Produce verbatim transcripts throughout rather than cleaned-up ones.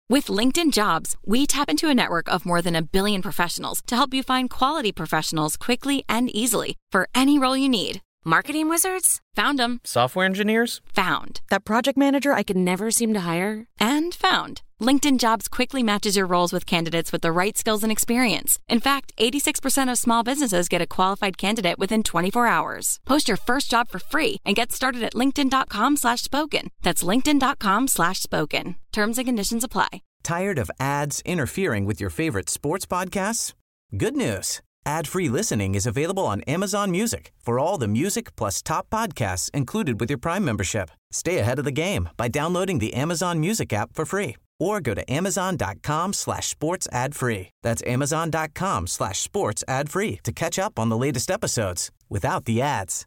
With LinkedIn Jobs, we tap into a network of more than a billion professionals to help you find quality professionals quickly and easily for any role you need. Marketing wizards? Found them. Software engineers? Found. That project manager I could never seem to hire? And found. LinkedIn Jobs quickly matches your roles with candidates with the right skills and experience. In fact, eighty-six percent of small businesses get a qualified candidate within twenty-four hours. Post your first job for free and get started at linkedin.com slash spoken. That's linkedin.com slash spoken. Terms and conditions apply. Tired of ads interfering with your favorite sports podcasts? Good news. Ad-free listening is available on Amazon Music for all the music plus top podcasts included with your Prime membership. Stay ahead of the game by downloading the Amazon Music app for free or go to amazon.com slash sports ad free. That's amazon.com slash sports ad free to catch up on the latest episodes without the ads.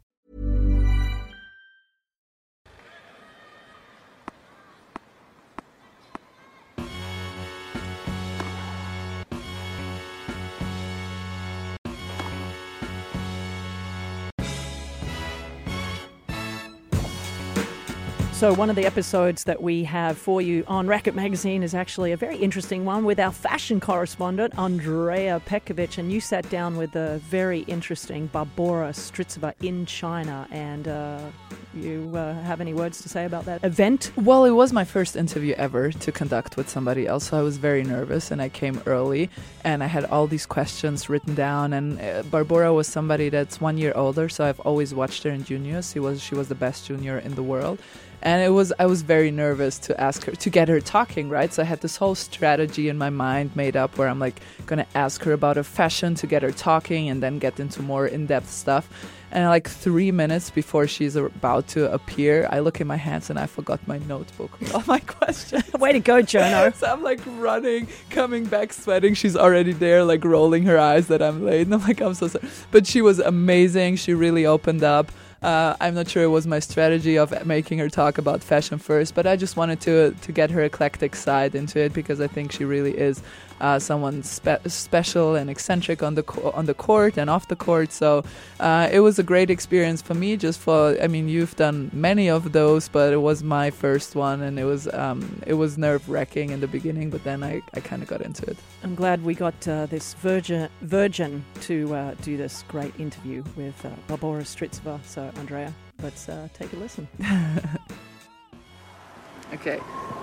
So one of the episodes that we have for you on Racket Magazine is actually a very interesting one with our fashion correspondent, Andrea Petkovic. And you sat down with a very interesting Barbora Strizeva in China. And uh, you uh, have any words to say about that event? Well, it was my first interview ever to conduct with somebody else. So I was very nervous and I came early and I had all these questions written down. And uh, Barbora was somebody that's one year older. So I've always watched her in juniors. She was, she was the best junior in the world. And it was I was very nervous to ask her, to get her talking, right? So I had this whole strategy in my mind made up where I'm like going to ask her about her fashion to get her talking and then get into more in-depth stuff. And like three minutes before she's about to appear, I look in my hands and I forgot my notebook with all my questions. Way to go, Jono. So I'm like running, coming back, sweating. She's already there, like rolling her eyes that I'm late. And I'm like, I'm so sorry. But she was amazing. She really opened up. Uh, I'm not sure it was my strategy of making her talk about fashion first, but I just wanted to to get her eclectic side into it because I think she really is uh, someone spe- special and eccentric on the co- on the court and off the court. So uh, it was a great experience for me. Just for, I mean, you've done many of those, but it was my first one, and it was um, it was nerve wracking in the beginning, but then I, I kind of got into it. I'm glad we got uh, this virgin virgin to uh, do this great interview with uh, Barbora Strizeva. So, Andrea, let's uh, take a listen. Okay.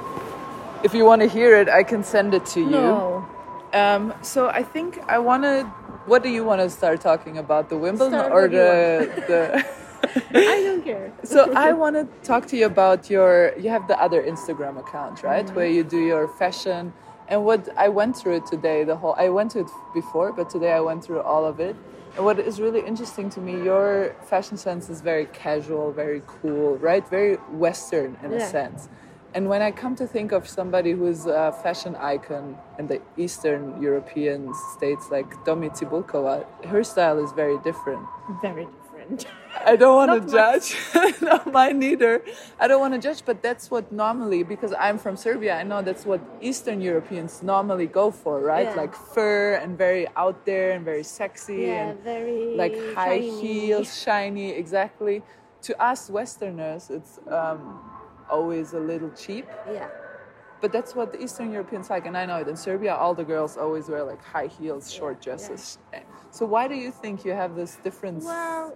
If you want to hear it, I can send it to you. No. Um, so I think I want to... What do you want to start talking about? The Wimbledon Start or what you the... the I don't care. So I want to talk to you about your... You have the other Instagram account, right? Mm-hmm. Where you do your fashion. And what I went through it today, the whole... I went through it before, but today I went through all of it. And what is really interesting to me, your fashion sense is very casual, very cool, right? Very Western in yeah. a sense. And when I come to think of somebody who is a fashion icon in the Eastern European states like Domi Cibulkova, her style is very different. Very different. I don't want to judge. No, mine neither. I don't want to judge, but that's what normally, because I'm from Serbia, I know that's what Eastern Europeans normally go for, right? Yeah. Like fur and very out there and very sexy Yeah, and very like high shiny. heels, shiny, exactly. To us Westerners, it's um, always a little cheap. Yeah. But that's what the Eastern Europeans like, and I know it. In Serbia, all the girls always wear like high heels, short Yeah, dresses. Yeah. So why do you think you have this difference? Well,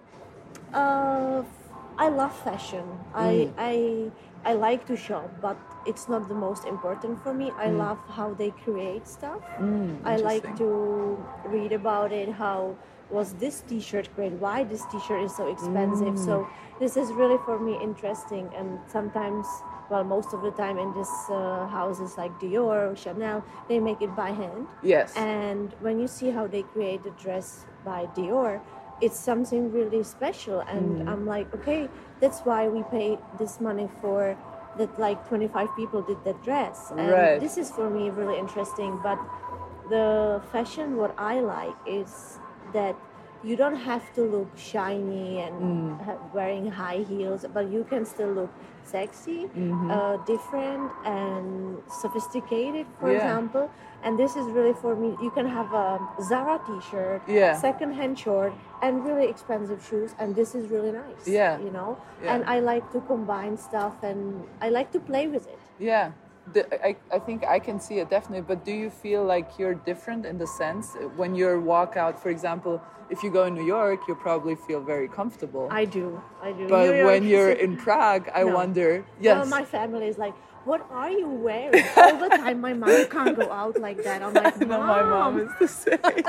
uh, I love fashion. I, Mm. I I like to shop, but it's not the most important for me. I Mm. love how they create stuff. Mm, I like interesting. to read about it. How was this T-shirt great? Why this T-shirt is so expensive? Mm. So this is really for me interesting. And sometimes, well, most of the time in this uh, houses like Dior or Chanel, they make it by hand. Yes. And when you see how they create a dress by Dior, it's something really special. And Mm. I'm like, okay, that's why we pay this money for that, like twenty-five people did that dress. And Right. this is for me really interesting. But the fashion, what I like is that you don't have to look shiny and Mm. ha- wearing high heels, but you can still look sexy, Mhm. uh, different and sophisticated, for Yeah. example. And this is really for me. You can have a Zara t-shirt, Yeah. second-hand short, and really expensive shoes, and this is really nice. Yeah. You know? Yeah. And I like to combine stuff, and I like to play with it. Yeah. the, I, I think I can see it definitely, but do you feel like you're different in the sense when you walk out, for example, if you go in New York, you probably feel very comfortable. I do, I do. But New York when you're is- in Prague, I No. wonder, yes. Well, my family is like, what are you wearing? All the time, my mom can't go out like that. I'm like, No, my mom is the same.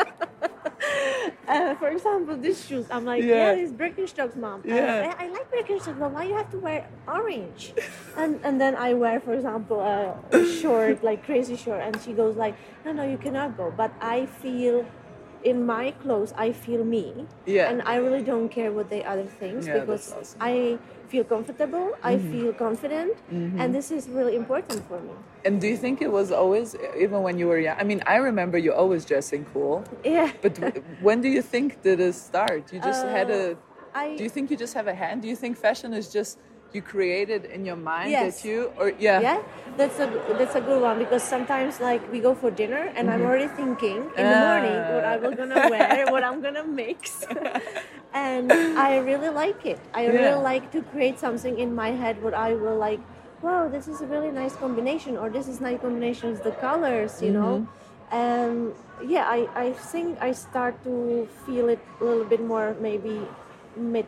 Uh, for example, these shoes, I'm like, Yeah. yeah, these Birkenstocks, mom. Uh, Yeah. I, I like Birkenstocks, but why you have to wear orange? and and then I wear, for example, a, a short, like crazy short, and she goes like, no, no, you cannot go. But I feel, in my clothes, I feel me. Yeah. And I really don't care what the other things Yeah, because that's awesome. I feel comfortable, I feel confident, and this is really important for me. And do you think it was always, even when you were young? I mean, I remember you always dressing cool. Yeah. But w- when do you think did it start? You just had a. Uh, I- Do you think you just have a hand? Do you think fashion is just you created in your mind Yes. that you or yeah? Yeah, that's a that's a good one because sometimes like we go for dinner and I'm already thinking in the morning what I was gonna wear, what I'm gonna mix, and I really like it. I Yeah. really like to create something in my head what I will like. Wow, this is a really nice combination, or this is nice combinations, the colors, you know, and yeah, I I think I start to feel it a little bit more maybe mid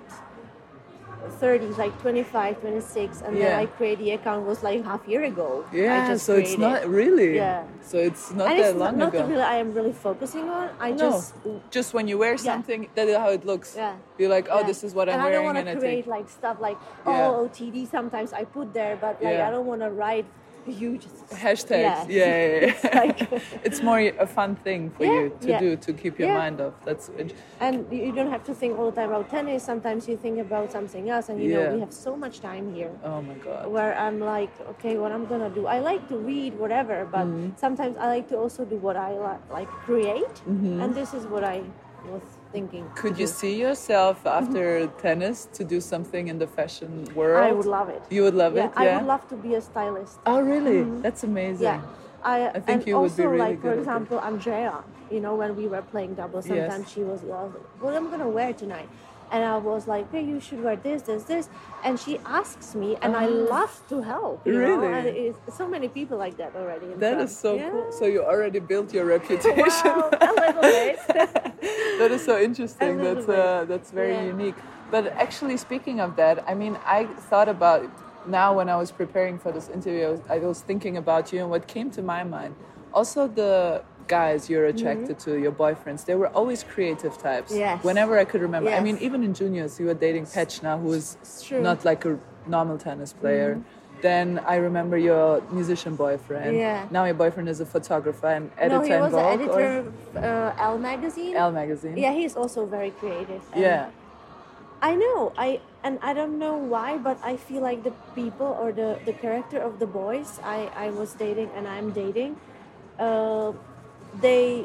thirties, like twenty-five, twenty-six, and Yeah. then I create the account was like half year ago. I Yeah, just so it's created. not really. Yeah. So it's not And that it's long not, ago. not really I am really focusing on. I no, just just when you wear something, that is how it looks. Yeah. You're like, oh, yeah. this is what I'm and wearing, I don't want and to I create think, like stuff like Yeah. oh O T D. Sometimes I put there, but like Yeah. I don't want to write huge hashtags. Yeah, Yeah, yeah, yeah. It's like it's more a fun thing for Yeah, you to yeah. do to keep your Yeah. mind off. That's int- and you don't have to think all the time about tennis. Sometimes you think about something else, and you Yeah. know we have so much time here. oh my god. Where I'm like, okay, what I'm gonna do? I like to read whatever, but Mm-hmm. sometimes I like to also do what I li- like create, Mm-hmm. and this is what I was thinking. to Could you do. see yourself after tennis to do something in the fashion world? I would love it. You would love yeah, it, yeah. I would love to be a stylist. Oh, really? That's amazing. Yeah, I, I think and you would also be really like for good at it. example Andrea, you know, when we were playing doubles, Yes. sometimes she was well, what am I gonna wear tonight? And I was like, hey, you should wear this, this, this. And she asks me, and I love to help. You Really? Know? And it's so many people like that already. in That France. is so Yeah. cool. So you already built your reputation. Wow, a little bit. That is so interesting. A little That's bit. uh, that's very Yeah. unique. But actually, speaking of that, I mean, I thought about now when I was preparing for this interview. I was, I was thinking about you, and what came to my mind. Also, the guys you're attracted to, your boyfriends, they were always creative types. Mm-hmm. Yes. Whenever I could remember. I Yes. mean, even in juniors, you were dating Petchna, who is True. not like a normal tennis player. Then I remember your musician boyfriend. Yeah. Now your boyfriend is a photographer and editor No, he in was Vogue, an editor of uh, Elle magazine. or Elle magazine. Yeah, he's also very creative. And Yeah. I know. I and I don't know why, but I feel like the people or the, the character of the boys I, I was dating and I'm dating, uh, they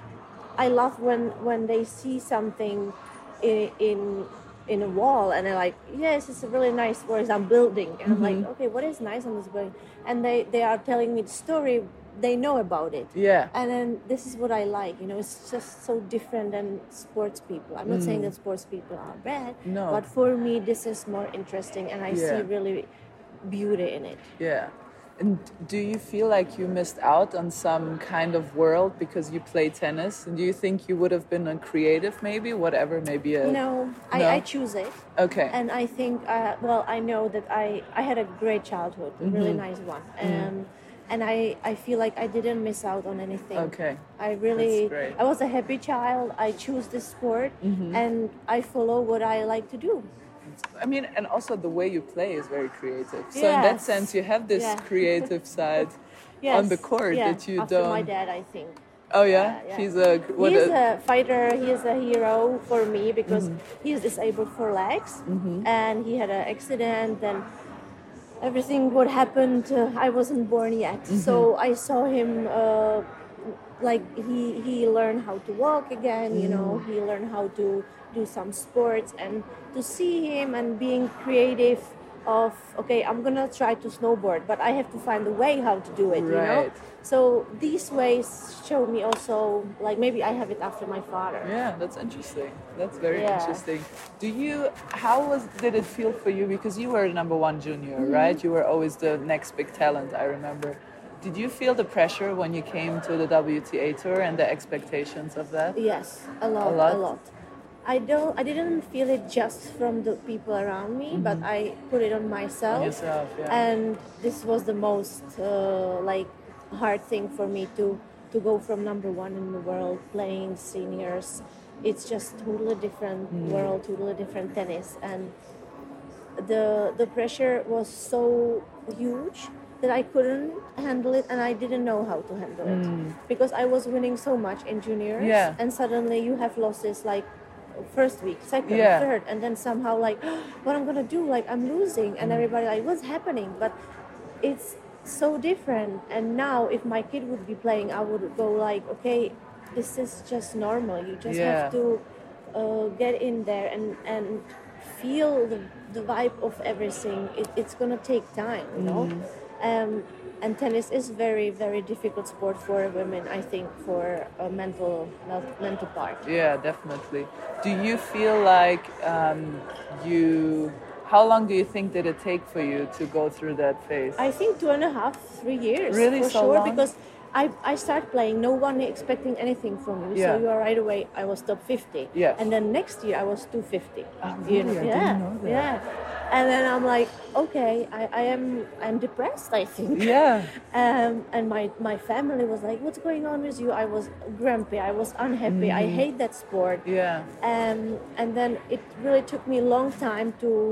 I love when when they see something in in in a wall and they're like, yes, it's a really nice, for example, building. And I'm like, okay, what is nice on this building? And they, they are telling me the story, they know about it. Yeah. And then this is what I like, you know, it's just so different than sports people. I'm not saying that sports people are bad, No. but for me, this is more interesting and I Yeah. see really beauty in it. Yeah. And do you feel like you missed out on some kind of world because you play tennis? And do you think you would have been a creative maybe? Whatever, maybe a... No, I, No? I choose it. Okay. And I think, uh, well, I know that I, I had a great childhood, a really Mm-hmm. nice one. Um, and I, I feel like I didn't miss out on anything. Okay. I really, That's great. I was a happy child. I choose this sport Mm-hmm. and I follow what I like to do. I mean, and also the way you play is very creative. So in that Yes. sense, you have this Yeah. creative side Yes. on the court yeah. that you After don't... my dad, I think. Oh, yeah? Yeah, yeah. He's a... What He's a, a fighter. He is a hero for me because Mm-hmm. he's disabled for legs, and he had an accident and everything. What happened? Uh, I wasn't born yet, Mm-hmm. so I saw him. Uh, like he he learned how to walk again. You know, Mm. he learned how to do some sports, and to see him and being creative. Of okay, I'm gonna try to snowboard, but I have to find a way how to do it. You know. Right. So these ways show me also, like maybe I have it after my father. Yeah, that's interesting. That's very Yeah. interesting. Do you? How was? Did it feel for you? Because you were number one junior, Mm-hmm. right? You were always the next big talent. I remember. Did you feel the pressure when you came to the W T A tour and the expectations of that? Yes, a lot, A lot? a lot. I don't. I didn't feel it just from the people around me, but I put it on myself. On yourself, yeah. And this was the most uh, like hard thing for me to to go from number one in the world playing seniors. It's just totally different world, totally different tennis, and the the pressure was so huge that I couldn't handle it, and I didn't know how to handle it because I was winning so much in juniors, Yeah. and suddenly you have losses like first week, second, Yeah. third, and then somehow like, what I'm gonna do? Like I'm losing, and everybody like, what's happening? But it's so different. And now, if my kid would be playing, I would go like, okay, this is just normal. You just Yeah. have to uh, get in there and and feel the the vibe of everything. It, it's gonna take time, you know. Um, and tennis is very, very difficult sport for women, I think, for a mental, mental part. Yeah, definitely. Do you feel like um, you? How long do you think did it take for you to go through that phase? I think two and a half, three years. Really? For So sure, long? because I, I start playing, no one expecting anything from you. Yeah. So you are right away, I was top fifty. Yes. And then next year I was two fifty. Oh, You really? I yeah, didn't know that. Yeah. And then I'm like, okay, I, I am I'm depressed, I think. Yeah. Um, and my, my family was like, what's going on with you? I was grumpy, I was unhappy, I hate that sport. Yeah. Um, and then it really took me a long time to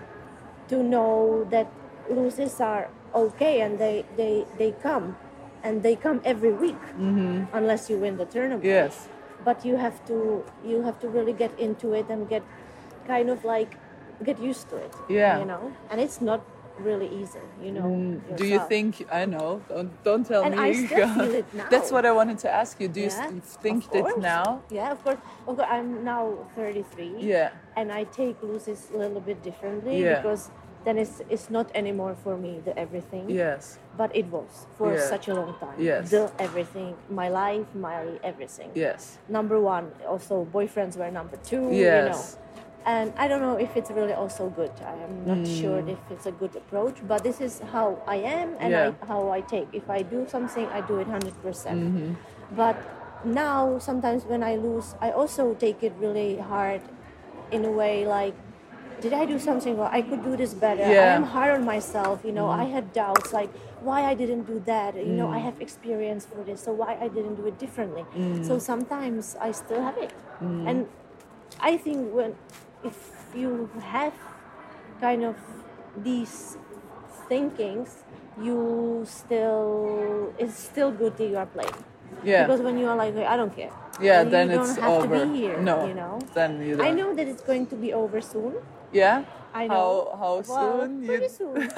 to know that losses are okay, and they, they, they come. And they come every week, unless you win the tournament. Yes. But you have to you have to really get into it and get kind of like get used to it. Yeah. You know, and it's not really easy. You know. Do you yourself. think I know? Don't don't tell And me. I still feel it now. That's what I wanted to ask you. Do you Yeah, s- think of that course. now? Yeah, of course. Of course, I'm now thirty-three. Yeah. And I take losses a little bit differently Yeah. because then it's it's not anymore for me the everything. Yes. But it was for Yeah. such a long time. Yes. The everything, my life, my everything. Yes. Number one. Also, boyfriends were number two. Yes. You know. And I don't know if it's really also good. I am not sure if it's a good approach. But this is how I am and Yeah. I, how I take. If I do something, I do it one hundred percent. Mm-hmm. But now, sometimes when I lose, I also take it really hard in a way like, did I do something wrong? I could do this better. I Yeah. am hard on myself, you know. I had doubts like why I didn't do that. You know, I have experience for this, so why I didn't do it differently. So sometimes I still have it. And I think when if you have kind of these thinkings, you still it's still good that you are playing. Yeah. Because when you are like, I don't care. Yeah, you then don't it's have over. to be here. No. You know. Then you don't. I know that it's going to be over soon. Yeah. I know. How how Well, soon? pretty You- soon.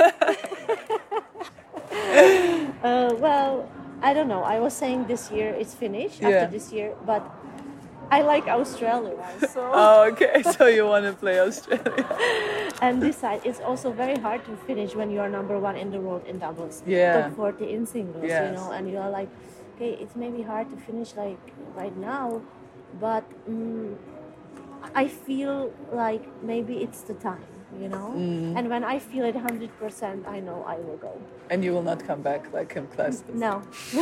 uh, well, I don't know. I was saying this year it's finished Yeah. after this year, but I like Australia, so Oh, okay. So you want to play Australia? and this side it's also very hard to finish when you are number one in the world in doubles, Yeah. top forty in singles, you Yes. know, and you are like, okay, it's maybe hard to finish like right now, but um, I feel like maybe it's the time. You know, Mm. and when I feel it one hundred percent, I know I will go. And you will not come back like Kim Claston. No.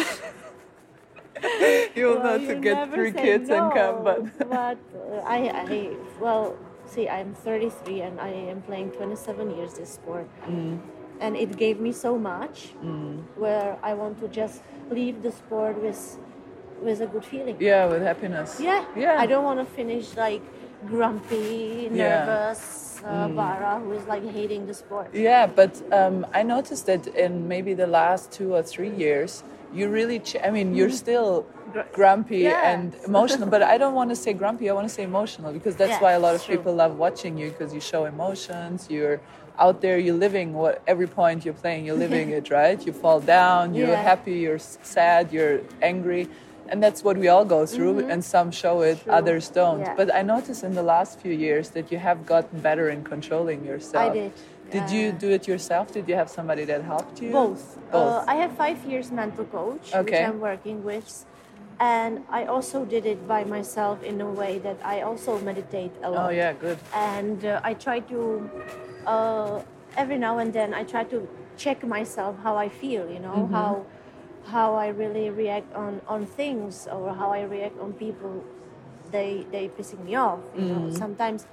You will Well, not you to get never three say kids and come, no, but but uh, I, I, well, see, I'm thirty-three and I am playing twenty-seven years this sport, Mm. and it gave me so much. Where I want to just leave the sport with, with a good feeling. yeah, with happiness. Yeah. Yeah. I don't want to finish like grumpy, Yeah. nervous, uh, Bara who is like hating the sport. Yeah, but um, I noticed that in maybe the last two or three years, you really, ch- I mean, you're still grumpy Yeah. and emotional, but I don't want to say grumpy, I want to say emotional, because that's Yeah, why a lot of true. people love watching you, because you show emotions, you're out there, you're living what every point you're playing, you're living it, right? You fall down, you're Yeah. happy, you're s- sad, you're angry. And that's what we all go through, and some show it, True. others don't. Yeah. But I noticed in the last few years that you have gotten better in controlling yourself. I did. Did you Uh, do it yourself? Did you have somebody that helped you? Both. Both. Uh, I have five years mental coach, Okay. which I'm working with. And I also did it by myself in a way that I also meditate a lot. Oh yeah, good. And uh, I try to, uh, every now and then, I try to check myself how I feel, you know, Mm-hmm. how how I really react on, on things or how I react on people, they they pissing me off. You Mm. know, sometimes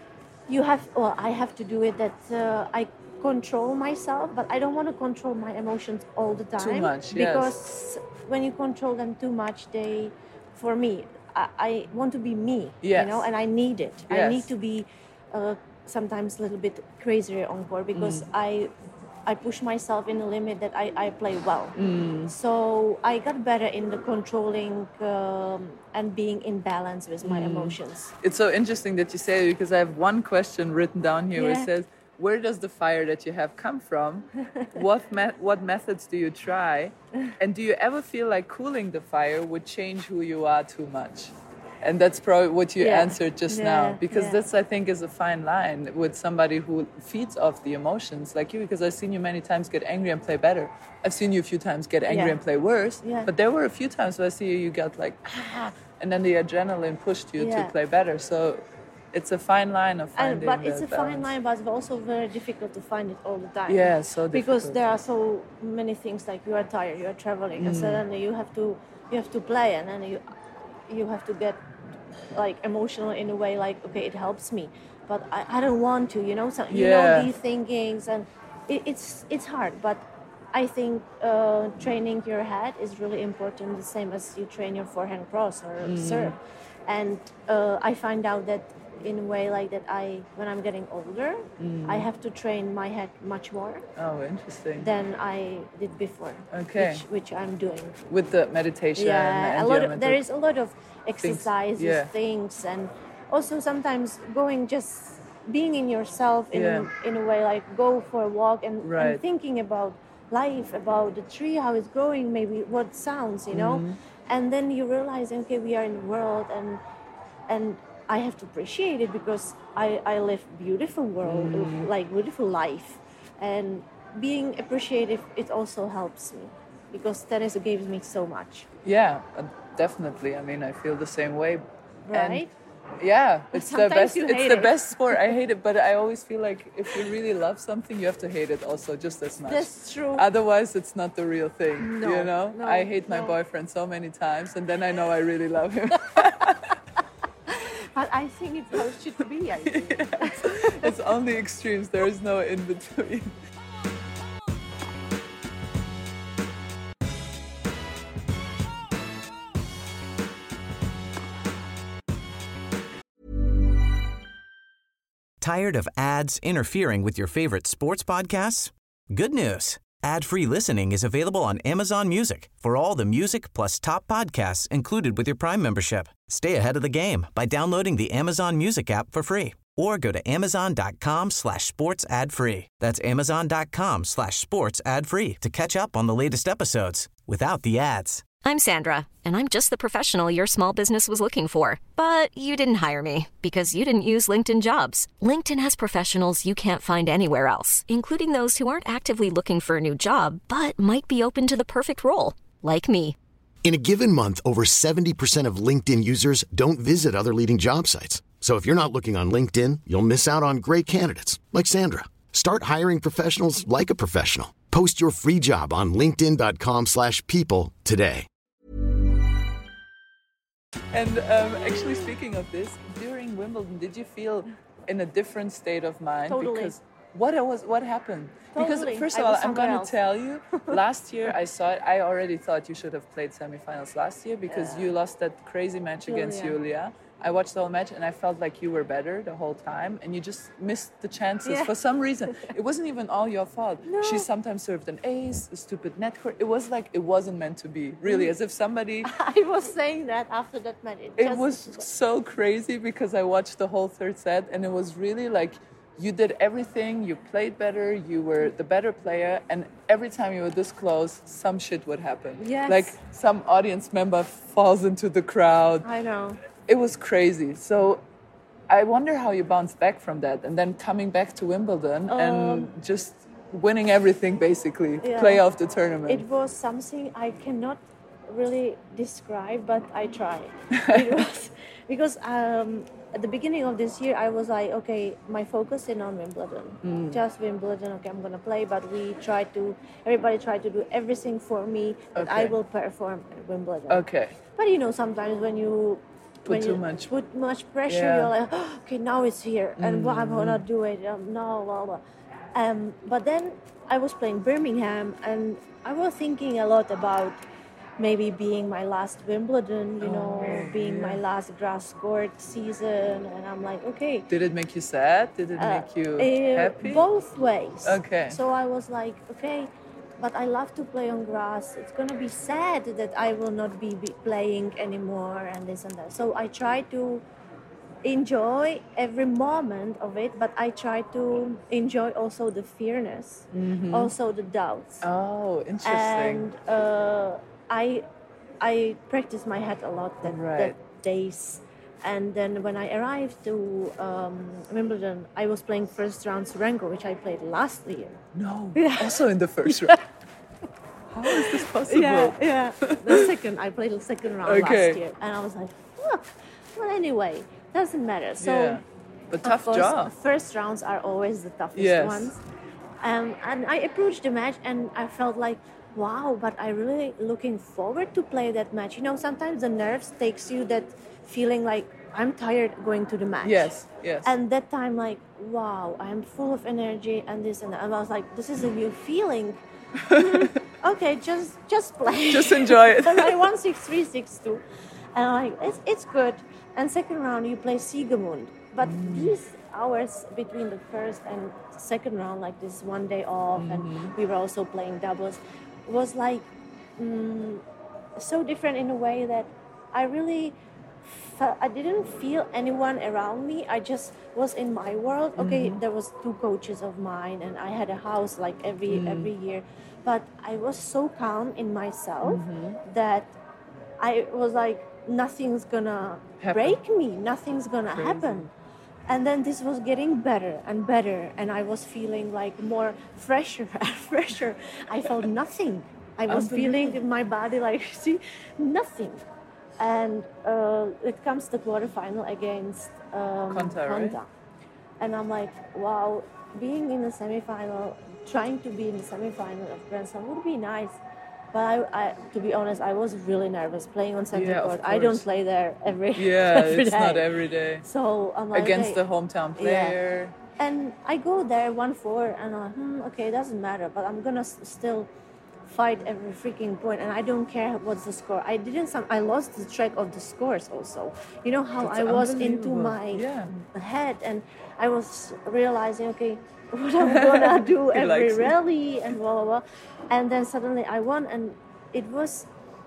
you have, well, I have to do it that uh, I control myself, but I don't want to control my emotions all the time. Too much, yes. Because when you control them too much, they, for me, I, I want to be me, Yes. you know, and I need it. I Yes. need to be uh, sometimes a little bit crazier on court because Mm. I I push myself in a limit that I, I play well. Mm. So I got better in the controlling um, and being in balance with my Mm. emotions. It's so interesting that you say it because I have one question written down here where Yeah. it says, where does the fire that you have come from? What me- what methods do you try? And do you ever feel like cooling the fire would change who you are too much? And that's probably what you Yeah. answered just Yeah, now. Because yeah. this, I think, is a fine line with somebody who feeds off the emotions like you. Because I've seen you many times get angry and play better. I've seen you a few times get angry Yeah. and play worse. Yeah. But there were a few times where I see you, you got like, ah, and then the adrenaline pushed you Yeah. to play better. So it's a fine line of finding And, but it's the a fine balance. line, but it's also very difficult to find it all the time. Yeah, so because difficult. there are so many things, like you are tired, you are traveling, and Mm. suddenly you have to you have to play, and then you you have to get like emotional in a way, like, okay, it helps me, but I, I don't want to, you know. So you Yeah. know these thinkings, and it, it's it's hard, but I think uh, training your head is really important, the same as you train your forehand cross or Mm. serve. And uh, I find out that in a way like that, I when I'm getting older, Mm. I have to train my head much more Oh, interesting. than I did before. Okay. Which, which I'm doing. With the meditation. Yeah, and a lot your of, there mental- is a lot of exercises, yeah. things, and also sometimes going just being in yourself in Yeah. in a way, like go for a walk and, Right. and thinking about life, about the tree, how it's growing, maybe what sounds, you know, Mhm. and then you realize, okay, we are in the world, and and I have to appreciate it because I I live beautiful world, Mm. like beautiful life, and being appreciative, it also helps me because tennis gives me so much. Yeah, uh, definitely. I mean, I feel the same way. And Right? yeah, it's the Sometimes best. you It's hate the it. best sport. I hate it, but I always feel like if you really love something, you have to hate it also just as much. That's true. Otherwise, it's not the real thing. No, you know, no, I hate my no. boyfriend so many times, and then I know I really love him. But I think it's how it should be, I think. It's only extremes. There is no in between. Tired of ads interfering with your favorite sports podcasts? Good news. Ad-free listening is available on Amazon Music for all the music plus top podcasts included with your Prime membership. Stay ahead of the game by downloading the Amazon Music app for free or go to amazon.com slash sports ad free. That's amazon.com slash sports ad free to catch up on the latest episodes without the ads. I'm Sandra, and I'm just the professional your small business was looking for. But you didn't hire me because you didn't use LinkedIn Jobs. LinkedIn has professionals you can't find anywhere else, including those who aren't actively looking for a new job, but might be open to the perfect role, like me. In a given month, over seventy percent of LinkedIn users don't visit other leading job sites. So if you're not looking on LinkedIn, you'll miss out on great candidates like Sandra. Start hiring professionals like a professional. Post your free job on linkedin.com slash people today. And um, actually, speaking of this, during Wimbledon, did you feel in a different state of mind? Totally. Because what it was, what happened? Totally. Because first I of all, was I'm somewhere going to else. tell you. Last year, I saw it. I already thought you should have played semifinals last year because you lost that crazy match against Julia. Julia. I watched the whole match and I felt like you were better the whole time, and you just missed the chances Yeah. for some reason. It wasn't even all your fault. No. She sometimes served an ace, a stupid net court. It was like it wasn't meant to be. Really, as if somebody. I was saying that after that match. It, It just, was so crazy because I watched the whole third set and it was really like you did everything, you played better, you were the better player, and every time you were this close, some shit would happen. Yes. Like some audience member falls into the crowd. I know. It was crazy. So I wonder how you bounced back from that and then coming back to Wimbledon and just winning everything basically, Yeah. play off the tournament. It was something I cannot really describe, but I try. It was because um, at the beginning of this year, I was like, okay, my focus is on Wimbledon, mm. just Wimbledon. Okay, I'm gonna play, but we try to, everybody tried to do everything for me that Okay. I will perform at Wimbledon. Okay. But you know, sometimes when you Put when too you much. put much pressure, Yeah. you're like, oh, okay, now it's here, and well, I'm gonna do it. Um, no, blah blah. Um, but then I was playing Birmingham, and I was thinking a lot about maybe being my last Wimbledon, you know, Oh, being yeah. my last grass court season, and I'm like, okay. Did it make you sad? Did it uh, make you uh, happy? Both ways. Okay. So I was like, okay, but I love to play on grass. It's gonna be sad that I will not be, be playing anymore, and this and that. So I try to enjoy every moment of it, but I try to enjoy also the fearness, Mm-hmm. also the doubts. Oh, interesting. And uh, I I practice my head a lot that, Right. that days. And then when I arrived to um, Wimbledon, I was playing first round Serengo, which I played last year. No, also in the first round. How is this possible? Yeah, yeah. The second, I played the second round Okay. last year, and I was like, fuck. Well, anyway, doesn't matter. So, Yeah. But of tough course, job. first rounds are always the toughest Yes. ones. Um, and I approached the match, and I felt like, wow, but I really looking forward to play that match. You know, sometimes the nerves takes you that feeling like I'm tired going to the match. Yes, yes. And that time, like, wow, I'm full of energy and this and that. And I was like, this is a new feeling. Okay, just just play. Just enjoy it. And I won six three, six two. And I'm like, it's, it's good. And second round, you play Siegemund. But Mm. these hours between the first and second round, like this one day off, Mm-hmm. and we were also playing doubles, was like mm, so different in a way that I really fe- I didn't feel anyone around me. I just was in my world. Okay, Mm-hmm. there was two coaches of mine, and I had a house like every Mm. every year. But I was so calm in myself Mm-hmm. that I was like, nothing's gonna Happen. break me. Nothing's gonna Crazy. happen. And then this was getting better and better, and I was feeling like more fresher and fresher. I felt nothing. I was feeling in my body like, see, nothing. And uh, it comes to quarterfinal against um, Konta, right? And I'm like, wow, being in the semifinal, trying to be in the semifinal of Grand Slam would be nice. But I, I, to be honest, I was really nervous playing on center Yeah, of court. I don't course. play there every Yeah, every it's day. not every day. So I'm like, Against okay. the hometown player. And I go there one four, and I'm like, hmm, okay, it doesn't matter, but I'm gonna s- still fight every freaking point, and I don't care what's the score. I didn't. Some, I lost the track of the scores also. You know how That's I was into unbelievable. my Yeah. head, and I was realizing, okay, what I'm gonna do He every likes it. rally and blah blah blah, and then suddenly I won, and it was.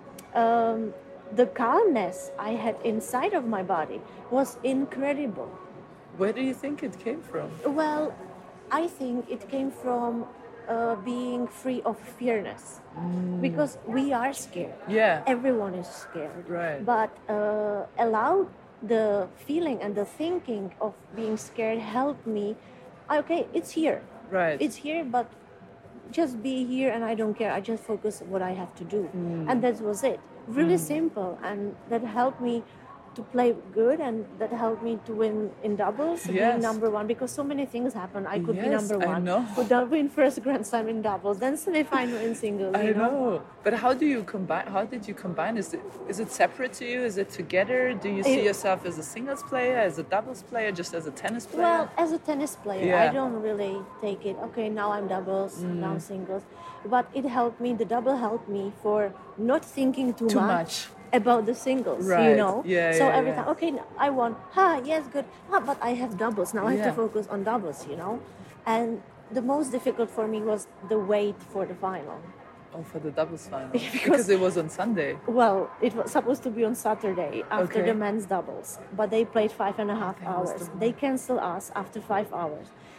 Um, the calmness I had inside of my body was incredible. Where do you think it came from? Well, I think it came from uh, being free of fearness, because we are scared. Yeah. Everyone is scared. Right. But uh, allow the feeling and the thinking of being scared helped me. Okay, it's here. Right. It's here, but just be here, and I don't care. I just focus on what I have to do, and that was it. Really simple, and that helped me to play good, and that helped me to win in doubles, Yes. being number one, because so many things happen. I could be Yes, number I one, know. could not win first Grand Slam in doubles, then semi-final in singles. I you know? know. But how do you combine? How did you combine? Is it is it separate to you? Is it together? Do you see It- yourself as a singles player, as a doubles player, just as a tennis player? Well, as a tennis player, Yeah. I don't really take it, okay, now I'm doubles, now I'm singles. But it helped me, the double helped me for not thinking too, Too much, much. about the singles, you Right. know? Yeah, so yeah, every yeah. time, okay, no, I won, ha, yes, good. Ah, but I have doubles, now I have Yeah. to focus on doubles, you know? And the most difficult for me was the wait for the final. Oh, for the doubles final. Because- because it was on Sunday. Well, it was supposed to be on Saturday after Okay. the men's doubles, but they played five and a half They must hours. have- They canceled us after five hours.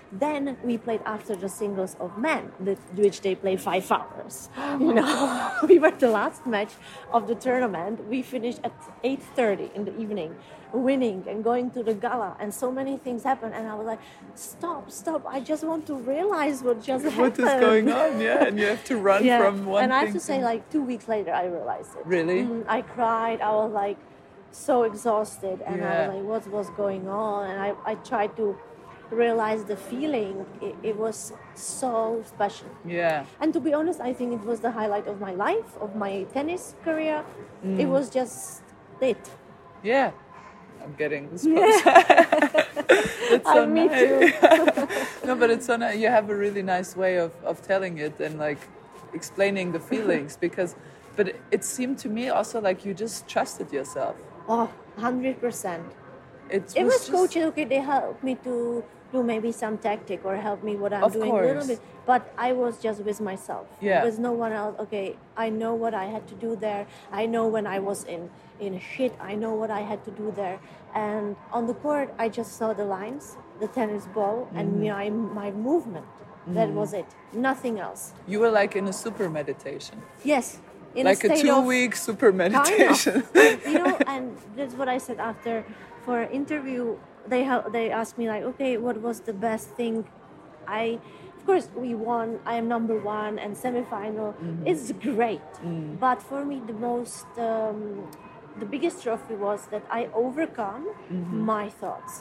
Then we played after the singles of men, the, which they play five hours. You know, we were the last match of the tournament. We finished at eight thirty in the evening, winning and going to the gala, and so many things happened. And I was like, stop, stop! I just want to realize what just What happened. is going on? Yeah, and you have to run Yeah. from one and thing I have to say, like two weeks later, I realized it. Really? Mm, I cried. I was like so exhausted, and I Yeah. was like, what was going on? And I, I tried to realize the feeling. It, it was so special. Yeah. And to be honest, I think it was the highlight of my life, of my tennis career. Mm. It was just it. Yeah. I'm getting goosebumps. It's so Uh, me nice. too. No, but it's so nice. You have a really nice way of, of telling it and like explaining the feelings because, but it, it seemed to me also like you just trusted yourself. Oh, one hundred percent. It, It was, was just, coaching, okay, they helped me to do maybe some tactic or help me what I'm Of doing a little course. bit. But I was just with myself. Yeah. With no one else. Okay, I know what I had to do there. I know when I was in, in shit, I know what I had to do there. And on the court, I just saw the lines, the tennis ball, Mm-hmm. and my, my movement. That was it. Nothing else. You were like in a super meditation. Yes. In Like a, state of- two-week super Kind meditation. of. And, you know, and that's what I said after for interview. They hel- they asked me like, okay, what was the best thing? I, of course, we won. I am number one and semifinal. Mm-hmm. It's great, Mm. but for me, the most, um, the biggest trophy was that I overcome Mm-hmm. my thoughts.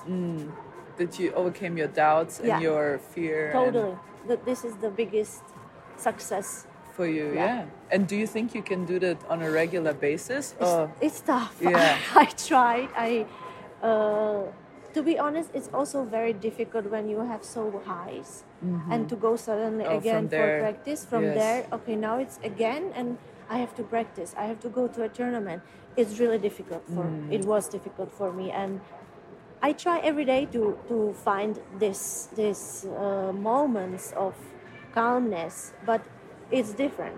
That you overcame your doubts and Yeah. your fear. and- Totally, that this is the biggest success. For you, Yeah. yeah. And do you think you can do that on a regular basis? It's, Or it's tough. Yeah. I tried. I, uh, to be honest, it's also very difficult when you have so highs and to go suddenly Oh, again from for there. practice. From Yes. there, okay, now it's again, and I have to practice. I have to go to a tournament. It's really difficult for. Mm. It was difficult for me, and I try every day to to find this this uh, moments of calmness, but it's different.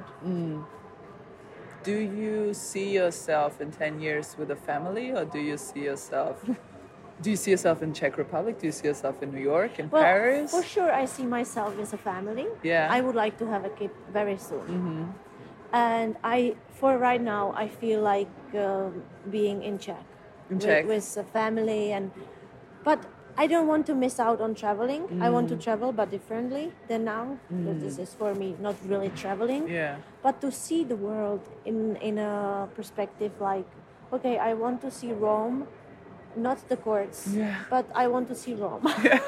do you see yourself in ten years with a family, or do you see yourself? Do you see yourself in Czech Republic? Do you see yourself in New York, in Well, Paris? for sure, I see myself as a family. Yeah. I would like to have a kid very soon. And I, for right now, I feel like um, being in Czech, In with, Czech. with a family, and but I don't want to miss out on traveling. I want Mm. to travel, but differently than now. Because This is for me not really traveling, Yeah. but to see the world in in a perspective like, okay, I want to see Rome. Not the courts, Yeah. but I want to see Rome.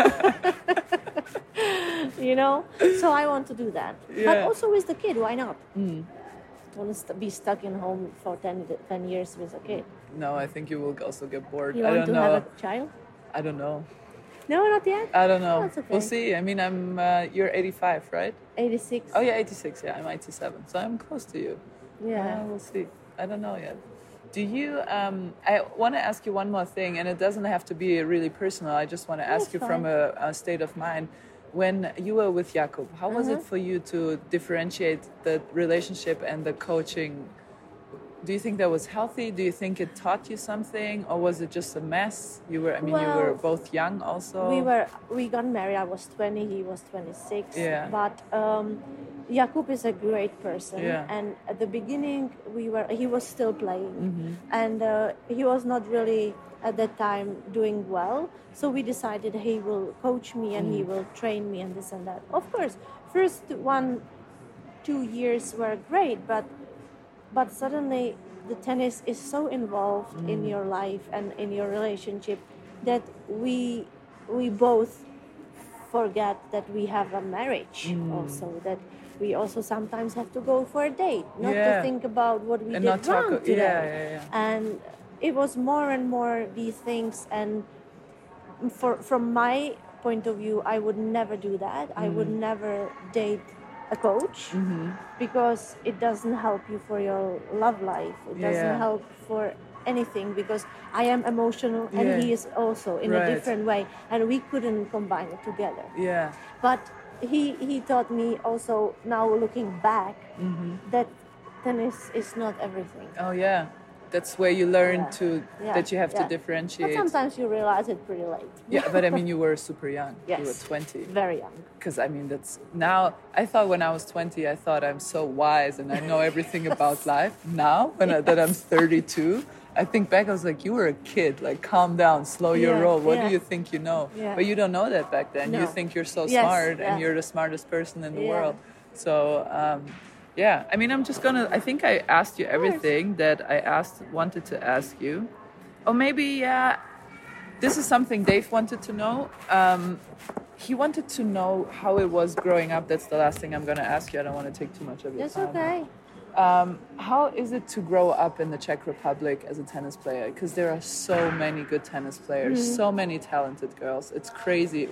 You know, so I want to do that. But Yeah. also with the kid, why not? Mm. Want to st- be stuck in home for ten, ten years with a kid? No, I think you will also get bored. You I want don't to know. have a child? I don't know. No, not yet. I don't know. Oh, that's okay. We'll see. I mean, I'm. Uh, you're eighty-five, right? eighty-six. Oh yeah, eighty-six. Yeah, I'm eighty-seven, so I'm close to you. Yeah. Uh, we'll see. I don't know yet. Do you? Um, I want to ask you one more thing, and it doesn't have to be really personal. I just want to ask That's you from fine. a, a state of mind. When you were with Jakub, how was Uh-huh. it for you to differentiate the relationship and the coaching? Do you think that was healthy? Do you think it taught you something, or was it just a mess? You were. I mean, you were Well, both young, also. We were we got married. I was twenty. He was twenty-six. Yeah. But um, Jakub is a great person. Yeah. And at the beginning, we were. He was still playing, Mm-hmm. and uh, he was not really at that time doing well. So we decided he will coach me and Mm. he will train me and this and that. Of course, first one, two years were great, but but suddenly the tennis is so involved Mm. in your life and in your relationship that we we both forget that we have a marriage Mm. also, that we also sometimes have to go for a date, not Yeah. to think about what we And did not talk- wrong yeah, today. yeah, yeah. And it was more and more these things, and for from my point of view, I would never do that. I would Mm. never date a coach Mm-hmm. because it doesn't help you for your love life. It doesn't Yeah. help for anything because I am emotional and Yeah. he is also in Right. a different way, and we couldn't combine it together. Yeah. But he he taught me also, now looking back, Mm-hmm. that tennis is not everything. Oh yeah. that's where you learn Yeah. to Yeah, that you have yeah. to differentiate. But sometimes you realize it pretty late. Yeah, but I mean, you were super young. Yes. You were twenty. Very young. Because I mean, that's now. I thought when I was twenty, I thought I'm so wise and I know everything about life. Now, when I, that I'm thirty-two, I think back. I was like, you were a kid. Like, calm down, slow your Yeah, roll. What yeah. do you think you know? Yeah. But you don't know that back then. You No. think you're so Yes, smart yeah. and you're the smartest person in the Yeah. world. So. Um, yeah, I mean, I'm just gonna. I think I asked you everything that I asked, wanted to ask you, or maybe yeah. This is something Dave wanted to know. Um, he wanted to know how it was growing up. That's the last thing I'm going to ask you. I don't want to take too much of your It's time. okay. Um, how is it to grow up in the Czech Republic as a tennis player? Because there are so many good tennis players, Mm-hmm. so many talented girls. It's crazy.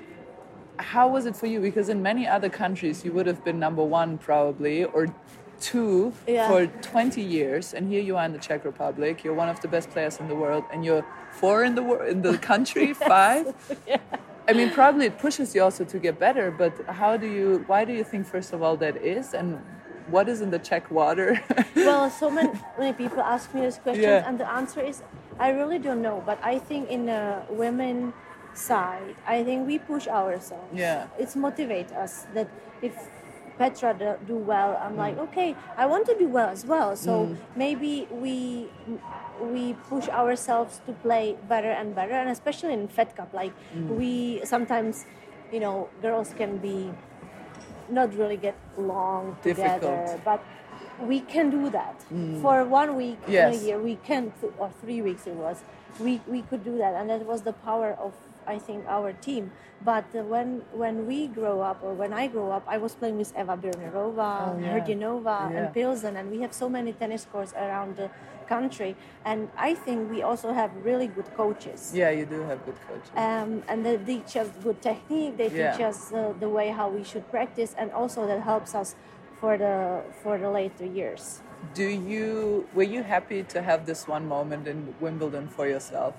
How was it for you? Because in many other countries, you would have been number one probably, or two Yeah. for twenty years, and here you are in the Czech Republic. You're one of the best players in the world, and you're four in the wor- in the country, five. Yeah. I mean, probably it pushes you also to get better. But how do you? Why do you think, first of all, that is, and what is in the Czech water? Well, so many, many people ask me this question, Yeah. and the answer is I really don't know. But I think in the women side, I think we push ourselves. Yeah. It's motivate us that if Petra do, do well, I'm like, okay, I want to do well as well. So maybe we we push ourselves to play better and better, and especially in Fed Cup, like we sometimes, you know, girls can be not really get along together, Difficult. but we can do that for one week in Yes. a year. We can, th- or three weeks it was. We we could do that, and that was the power of, I think, our team. But uh, when when we grow up, or when I grow up, I was playing with Eva Birnerova, Oh, yeah. Hrdinova, Yeah. and Pilsen, and we have so many tennis courts around the country. And I think we also have really good coaches. Yeah, you do have good coaches. Um, and they teach us good technique. They teach Yeah. us uh, the way how we should practice, and also that helps us for the for the later years. Do you? Were you happy to have this one moment in Wimbledon for yourself?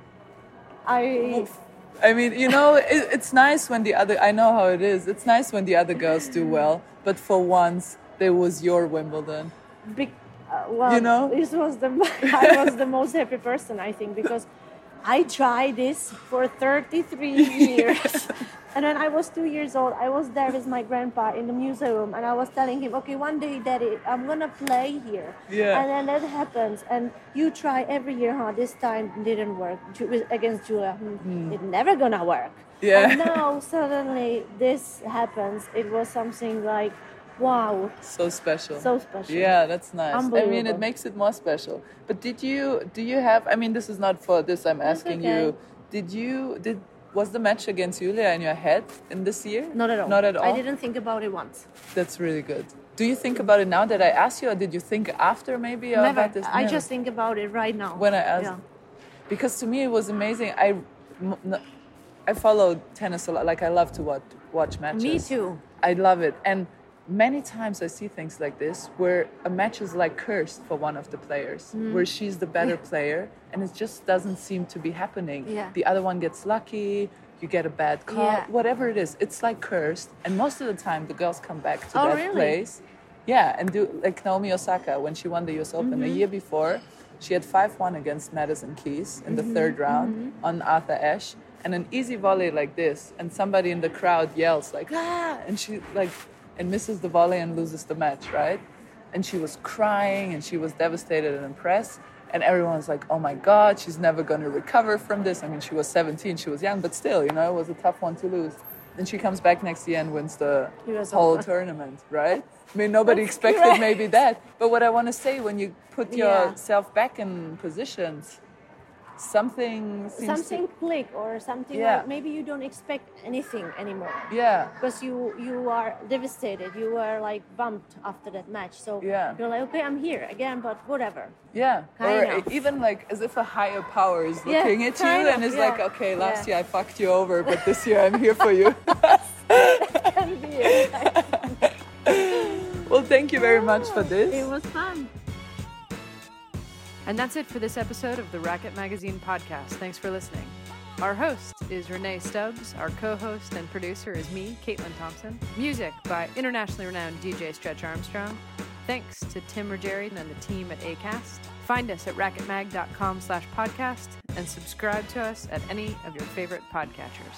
I I mean, you know, it, it's nice when the other. I know how it is. It's nice when the other girls do well, but for once, there was your Wimbledon. big, uh, well, You know? this was the I was the most happy person, I think, because I tried this for thirty-three years. And when I was two years old, I was there with my grandpa in the museum, and I was telling him, okay, one day, Daddy, I'm gonna play here. Yeah. And then that happens, and you try every year, huh? This time didn't work Ju- with- against Julia. Hmm, It's never gonna work. Yeah. And now suddenly this happens. It was something like, wow, So special. so special. Yeah, that's nice. I mean, it Unbelievable. makes it more special. But did you? Do you have? I mean, this is not for this. I'm That's asking okay. you. Did you? Did was the match against Julia in your head in this year? Not at all. Not at all. I didn't think about it once. That's really good. Do you think about it now that I asked you, or did you think after maybe Never. about this? I Never. just think about it right now. When I asked, Yeah. because to me it was amazing. I, m- n- I follow tennis a lot. Like I love to watch watch matches. Me too. I love it, and many times I see things like this where a match is like cursed for one of the players, Mm. where she's the better player, and it just doesn't seem to be happening. Yeah. The other one gets lucky. You get a bad call, Yeah. whatever it is. It's like cursed, and most of the time the girls come back to Oh, that really? place. Yeah, and do like Naomi Osaka when she won the U S Open Mm-hmm. a year before. She had five one against Madison Keys in the Mm-hmm. third round on Arthur Ashe, and an easy volley like this, and somebody in the crowd yells like ah, and she like and misses the volley and loses the match, right? And she was crying and she was devastated and impressed. And everyone was like, oh my God, she's never going to recover from this. I mean, she was seventeen, she was young, but still, you know, it was a tough one to lose. Then she comes back next year and wins the U S whole Open. tournament, right? I mean, nobody That's expected great. maybe that. But what I want to say, when you put Yeah. yourself back in positions, something seems Something click or something Yeah. like maybe you don't expect anything anymore. to... Yeah. Because you you are devastated, you are like bumped after that match. So Yeah. you're like, okay, I'm here again, but whatever. Yeah, Kind or of. even like as if a higher power is Yeah, looking at you kind and of, is yeah. like, okay, last Yeah. year I fucked you over, but this year I'm here for you. Can be it. Well, thank you very much for this. It was fun. And that's it for this episode of the Racket Magazine podcast. Thanks for listening. Our host is Renee Stubbs. Our co-host and producer is me, Caitlin Thompson. Music by internationally renowned D J Stretch Armstrong. Thanks to Tim Rogerian and the team at Acast. Find us at racketmag.com slash podcast and subscribe to us at any of your favorite podcatchers.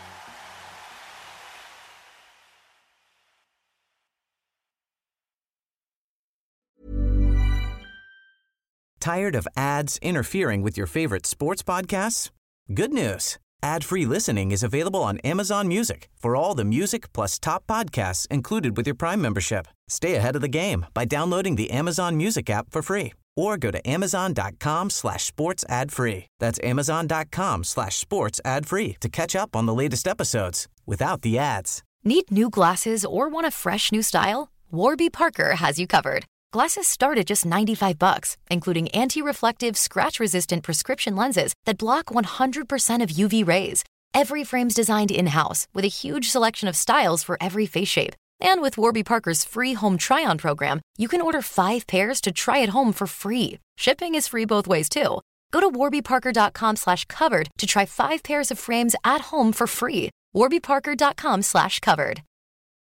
Tired of ads interfering with your favorite sports podcasts? Good news. Ad-free listening is available on Amazon Music for all the music plus top podcasts included with your Prime membership. Stay ahead of the game by downloading the Amazon Music app for free or go to amazon.com slash sports ad free. That's amazon.com slash sports ad free to catch up on the latest episodes without the ads. Need new glasses or want a fresh new style? Warby Parker has you covered. Glasses start at just ninety-five bucks, including anti-reflective, scratch-resistant prescription lenses that block one hundred percent of U V rays. Every frame's designed in-house with a huge selection of styles for every face shape. And with Warby Parker's free home try-on program, you can order five pairs to try at home for free. Shipping is free both ways, too. Go to warbyparker.com slash covered to try five pairs of frames at home for free. warbyparker.com slash covered.